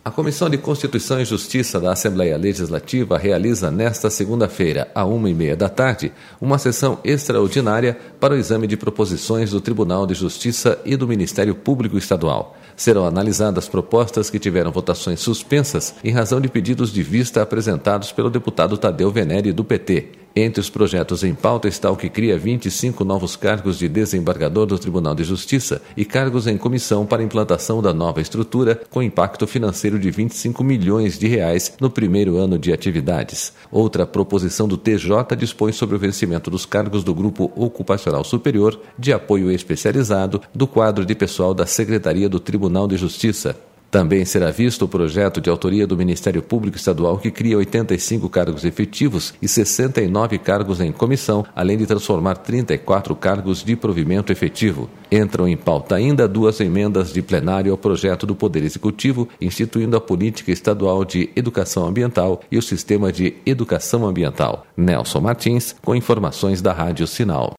A Comissão de Constituição e Justiça da Assembleia Legislativa realiza nesta segunda-feira, às 13h30, uma sessão extraordinária para o exame de proposições do Tribunal de Justiça e do Ministério Público Estadual. Serão analisadas propostas que tiveram votações suspensas em razão de pedidos de vista apresentados pelo deputado Tadeu Venere, do PT. Entre os projetos em pauta está o que cria 25 novos cargos de desembargador do Tribunal de Justiça e cargos em comissão para a implantação da nova estrutura, com impacto financeiro de R$25 milhões no primeiro ano de atividades. Outra proposição do TJ dispõe sobre o vencimento dos cargos do Grupo Ocupacional Superior, de apoio especializado, do quadro de pessoal da Secretaria do Tribunal de Justiça. Também será visto o projeto de autoria do Ministério Público Estadual que cria 85 cargos efetivos e 69 cargos em comissão, além de transformar 34 cargos de provimento efetivo. Entram em pauta ainda 2 emendas de plenário ao projeto do Poder Executivo, instituindo a Política Estadual de Educação Ambiental e o Sistema de Educação Ambiental. Nelson Martins, com informações da Rádio Sinal.